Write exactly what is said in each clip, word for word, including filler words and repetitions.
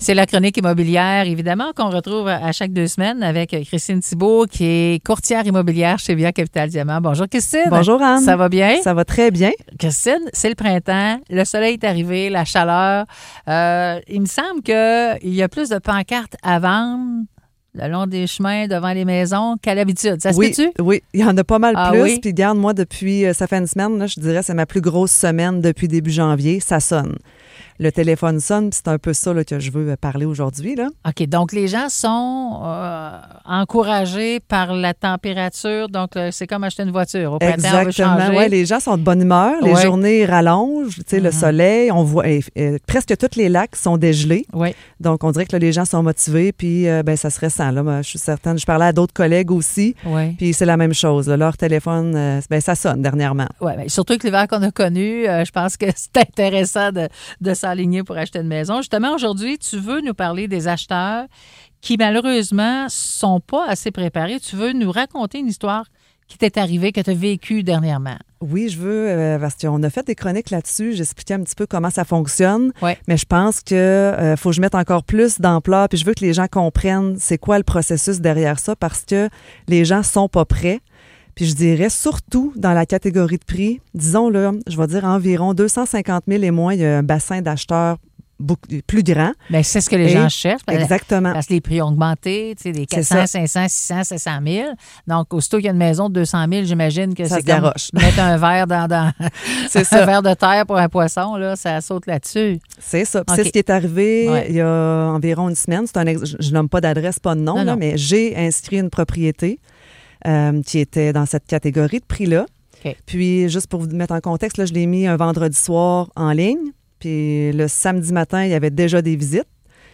C'est la chronique immobilière, évidemment, qu'on retrouve à chaque deux semaines avec Christine Thibault, qui est courtière immobilière chez Via Capital Diamant. Bonjour, Christine. Bonjour, Anne. Ça va bien? Ça va très bien. Christine, c'est le printemps, le soleil est arrivé, la chaleur. Euh, il me semble qu'il y a plus de pancartes à vendre le long des chemins, devant les maisons, qu'à l'habitude. Ça se oui, fait-tu? Oui, il y en a pas mal ah, plus. Oui? Puis garde, moi, depuis, ça fait une semaine, là, je dirais, c'est ma plus grosse semaine depuis début janvier. Ça sonne. Le téléphone sonne, puis c'est un peu ça là, que je veux parler aujourd'hui. Là. OK. Donc, les gens sont euh, encouragés par la température. Donc, euh, c'est comme acheter une voiture. Au printemps, Exactement. on veut changer. Ouais, les gens sont de bonne humeur. Les ouais. journées rallongent. Tu sais, mm-hmm. Le soleil, on voit eh, eh, presque tous les lacs sont dégelés. Oui. Donc, on dirait que là, les gens sont motivés, puis euh, ben, ça se ressent. Là. Moi, je suis certaine. Je parlais à d'autres collègues aussi, oui. puis c'est la même chose. Là. Leur téléphone, euh, ben, ça sonne dernièrement. Oui, bien, surtout que l'hiver qu'on a connu, euh, je pense que c'est intéressant de, de s'aligner pour acheter une maison. Justement, aujourd'hui, tu veux nous parler des acheteurs qui, malheureusement, sont pas assez préparés. Tu veux nous raconter une histoire qui t'est arrivée, que tu as vécue dernièrement. Oui, je veux, euh, parce qu'on a fait des chroniques là-dessus. J'expliquais un petit peu comment ça fonctionne. Oui. Mais je pense qu'il euh, faut que je mette encore plus d'ampleur. Puis je veux que les gens comprennent c'est quoi le processus derrière ça, parce que les gens sont pas prêts. Puis je dirais, surtout dans la catégorie de prix, disons là, je vais dire environ deux cent cinquante mille et moins, il y a un bassin d'acheteurs beaucoup plus grand. Bien, c'est ce que les et gens cherchent. Exactement. Parce que les prix ont augmenté, tu sais, des quatre cents, cinq cents, six cents, sept cent mille. Donc, aussitôt qu'il y a une maison de deux cent mille, j'imagine que ça c'est se comme garoche. mettre un verre dans, dans c'est un ça. verre de terre pour un poisson, là, ça saute là-dessus. C'est ça. Puis okay. C'est ce qui est arrivé ouais. il y a environ une semaine. C'est un ex... Je ne nomme pas d'adresse, pas de nom, non, là, non. mais j'ai inscrit une propriété euh, qui était dans cette catégorie de prix-là. Okay. Puis, juste pour vous mettre en contexte, là, je l'ai mis un vendredi soir en ligne. Puis le samedi matin, il y avait déjà des visites.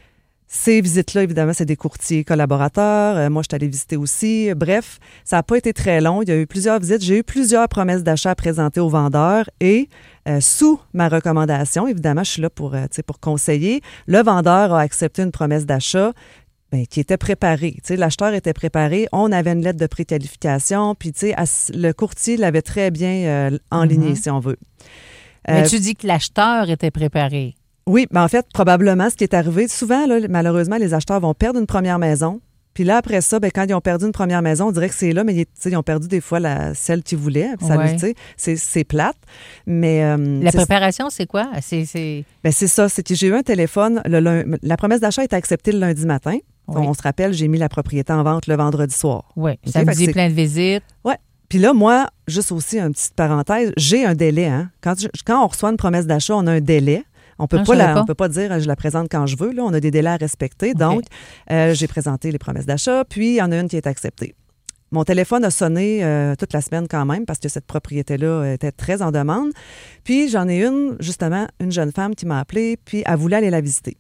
Ces visites-là, évidemment, c'est des courtiers collaborateurs. Euh, moi, je suis allée visiter aussi. Bref, ça n'a pas été très long. Il y a eu plusieurs visites. J'ai eu plusieurs promesses d'achat présentées aux vendeurs et euh, sous ma recommandation, évidemment, je suis là pour, euh, pour conseiller, le vendeur a accepté une promesse d'achat bien, qui était préparée. Tu sais, l'acheteur était préparé. On avait une lettre de préqualification. Puis, tu sais, le courtier l'avait très bien euh, enligné, mm-hmm. si on veut. Mais euh, tu dis que l'acheteur était préparé. Oui, mais en fait, probablement, ce qui est arrivé, souvent, là, malheureusement, les acheteurs vont perdre une première maison. Puis là, après ça, bien, quand ils ont perdu une première maison, on dirait que c'est là, mais ils ont perdu des fois la, celle qu'ils voulaient. Ça, ouais. lui, c'est, c'est plate. Mais, euh, la c'est, préparation, c'est quoi? C'est, c'est... Bien, c'est ça. C'est que j'ai eu un téléphone. Le, le, la promesse d'achat est acceptée le lundi matin. Oui. On se rappelle, j'ai mis la propriété en vente le vendredi soir. Oui, okay? Samedi, plein de visites. Oui. Puis là, moi, juste aussi une petite parenthèse, j'ai un délai. Hein? Quand, je, quand on reçoit une promesse d'achat, on a un délai. On peut non, pas, la, pas. on peut pas dire je la présente quand je veux. Là, on a des délais à respecter. Okay. Donc, euh, j'ai présenté les promesses d'achat, puis il y en a une qui est acceptée. Mon téléphone a sonné euh, toute la semaine quand même parce que cette propriété-là était très en demande. Puis j'en ai une, justement, une jeune femme qui m'a appelée, puis elle voulait aller la visiter.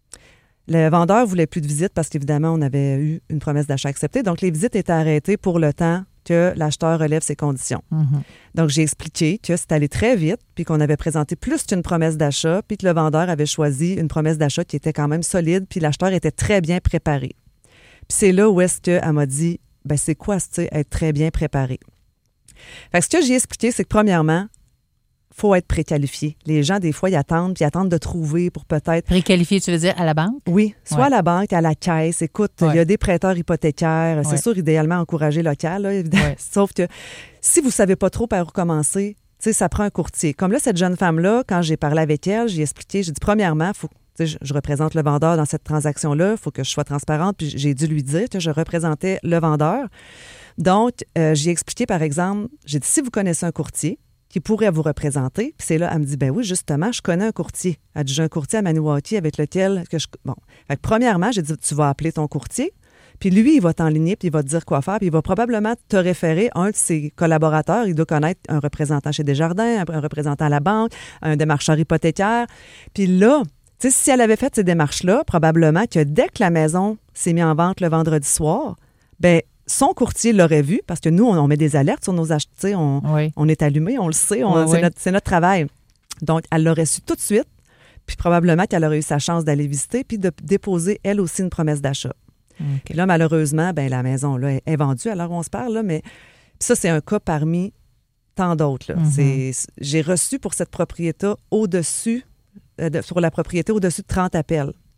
Le vendeur voulait plus de visite parce qu'évidemment, on avait eu une promesse d'achat acceptée. Donc, les visites étaient arrêtées pour le temps que l'acheteur relève ses conditions. Mm-hmm. Donc, j'ai expliqué que c'est allé très vite, puis qu'on avait présenté plus qu'une promesse d'achat, puis que le vendeur avait choisi une promesse d'achat qui était quand même solide, puis l'acheteur était très bien préparé. Puis c'est là où est-ce qu'elle m'a dit, ben c'est quoi, tu sais, être très bien préparé? Fait que ce que j'ai expliqué, c'est que premièrement, il faut être préqualifié. Les gens, des fois, ils attendent, puis ils attendent de trouver pour peut-être... Préqualifié, tu veux dire à la banque? Oui, soit ouais. à la banque, à la caisse. Écoute, il ouais. y a des prêteurs hypothécaires. Ouais. C'est sûr, idéalement, encourager local, là, évidemment. Ouais. Sauf que si vous ne savez pas trop par où commencer, tu sais, ça prend un courtier. Comme là, cette jeune femme-là, quand j'ai parlé avec elle, j'ai expliqué, j'ai dit, premièrement, faut, tu sais, je représente le vendeur dans cette transaction-là, il faut que je sois transparente, puis j'ai dû lui dire que je représentais le vendeur. Donc, euh, j'ai expliqué, par exemple, j'ai dit, si vous connaissez un courtier, qui pourrait vous représenter. Puis c'est là, elle me dit, ben oui, justement, je connais un courtier. Elle dit, j'ai un courtier à Maniwaki avec lequel que je... Bon. Fait que premièrement, j'ai dit, tu vas appeler ton courtier, puis lui, il va t'enligner, puis il va te dire quoi faire, puis il va probablement te référer à un de ses collaborateurs. Il doit connaître un représentant chez Desjardins, un représentant à la banque, un démarcheur hypothécaire. Puis là, tu sais, si elle avait fait ces démarches-là, probablement que dès que la maison s'est mise en vente le vendredi soir, ben son courtier l'aurait vu, parce que nous, on, on met des alertes sur nos achats, on, oui. on est allumé, on le sait, on, oui, c'est, oui. Notre, c'est notre travail. Donc, elle l'aurait su tout de suite, puis probablement qu'elle aurait eu sa chance d'aller visiter, puis de déposer, elle aussi, une promesse d'achat. Okay. Puis là, malheureusement, ben la maison là, est vendue à l'heure où on se parle, là, mais ça, c'est un cas parmi tant d'autres. Là. Mm-hmm. C'est, j'ai reçu pour cette propriété au-dessus, euh, de, sur la propriété au-dessus de trente appels.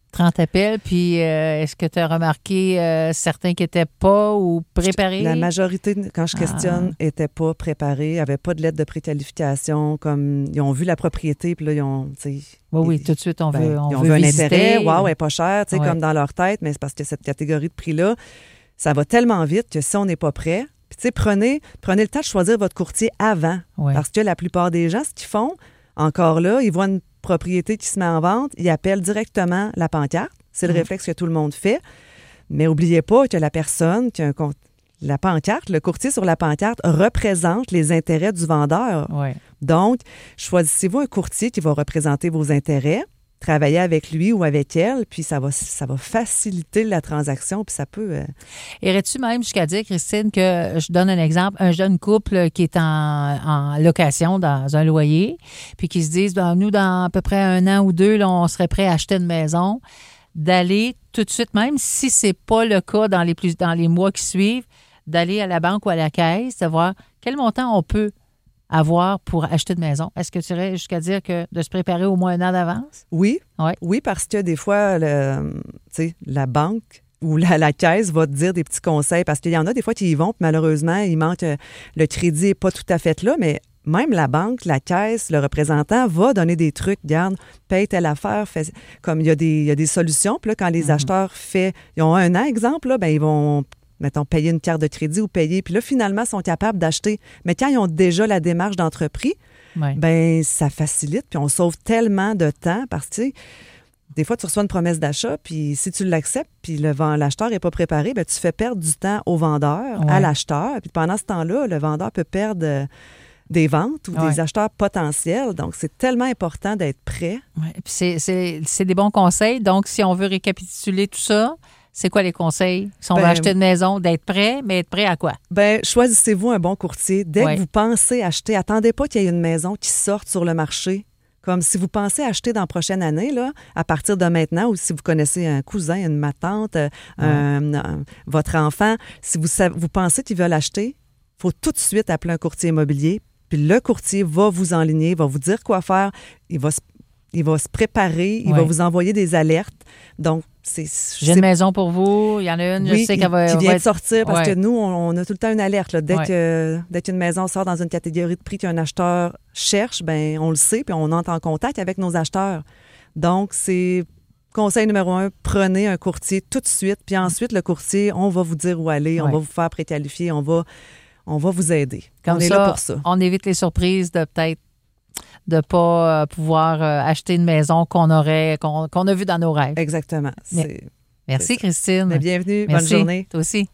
trente appels, puis euh, est-ce que tu as remarqué euh, certains qui n'étaient pas ou préparés? La majorité, quand je questionne, n'étaient ah. pas préparés, n'avaient pas de lettre de préqualification, comme ils ont vu la propriété, puis là, ils ont... Oui, oui, ils, tout de suite, on ben, veut on Ils ont veut vu un visiter. intérêt, waouh, elle n'est pas chère, tu sais, ouais. comme dans leur tête, mais c'est parce que cette catégorie de prix-là, ça va tellement vite que si on n'est pas prêt, puis tu sais, prenez, prenez le temps de choisir votre courtier avant, ouais. parce que la plupart des gens, ce qu'ils font, encore là, ils voient une propriété qui se met en vente, ils appellent directement la pancarte. C'est le mmh. réflexe que tout le monde fait. Mais n'oubliez pas que la personne qui a un compte, la pancarte, le courtier sur la pancarte représente les intérêts du vendeur. Ouais. Donc, choisissez-vous un courtier qui va représenter vos intérêts, travailler avec lui ou avec elle, puis ça va, ça va faciliter la transaction, puis ça peut... Euh... Irais-tu même jusqu'à dire, Christine, que je donne un exemple, un jeune couple qui est en, en location dans un loyer, puis qui se disent, ben, nous, dans à peu près un an ou deux, là, on serait prêt à acheter une maison, d'aller tout de suite, même si c'est pas le cas dans les, plus, dans les mois qui suivent, d'aller à la banque ou à la caisse, de voir quel montant on peut avoir pour acheter une maison. Est-ce que tu irais jusqu'à dire que de se préparer au moins un an d'avance? Oui. Ouais. Oui, parce que des fois, le, la banque ou la, la caisse va te dire des petits conseils parce qu'il y en a des fois qui y vont, puis malheureusement, il manque, le crédit n'est pas tout à fait là, mais même la banque, la caisse, le représentant va donner des trucs. Regarde, paye telle affaire. Fait, comme il y, a des, il y a des solutions. Puis là, quand les mm-hmm. acheteurs fait, ils ont un an, exemple, là, ben, ils vont, mettons, payer une carte de crédit ou payer. Puis là, finalement, ils sont capables d'acheter. Mais quand ils ont déjà la démarche d'entreprise, ouais. ben ça facilite. Puis on sauve tellement de temps parce que, tu sais, des fois, tu reçois une promesse d'achat, puis si tu l'acceptes, puis le, l'acheteur n'est pas préparé, bien, tu fais perdre du temps au vendeur, ouais. à l'acheteur. Puis pendant ce temps-là, le vendeur peut perdre des ventes ou ouais. des acheteurs potentiels. Donc, c'est tellement important d'être prêt. Ouais. Puis c'est, c'est, c'est des bons conseils. Donc, si on veut récapituler tout ça, c'est quoi les conseils? Si on ben, veut acheter une maison, d'être prêt, mais être prêt à quoi? Bien, choisissez-vous un bon courtier. Dès ouais. que vous pensez acheter, attendez pas qu'il y ait une maison qui sorte sur le marché. Comme si vous pensez acheter dans la prochaine année, là, à partir de maintenant, ou si vous connaissez un cousin, une ma tante, ouais. un, un, votre enfant, si vous, vous pensez qu'ils veulent acheter, il faut tout de suite appeler un courtier immobilier. Puis le courtier va vous enligner, va vous dire quoi faire, il va se, il va se préparer, il ouais. va vous envoyer des alertes. Donc, c'est... J'ai une maison pour vous, il y en a une, oui, je sais qu'elle va... qui vient va de sortir, parce ouais. que nous, on, on a tout le temps une alerte. Là. Dès, ouais. que, dès qu'une maison sort dans une catégorie de prix qu'un acheteur cherche, bien, on le sait, puis on entre en contact avec nos acheteurs. Donc, c'est... Conseil numéro un, prenez un courtier tout de suite, puis ensuite, le courtier, on va vous dire où aller, ouais. on va vous faire préqualifier, on va... On va vous aider. Comme on est ça, là pour ça. On évite les surprises de peut-être de ne pas euh, pouvoir euh, acheter une maison qu'on aurait, qu'on, qu'on a vue dans nos rêves. Exactement. Mais, c'est, merci, c'est Christine. Mais bienvenue. Merci. Bonne journée. Toi aussi.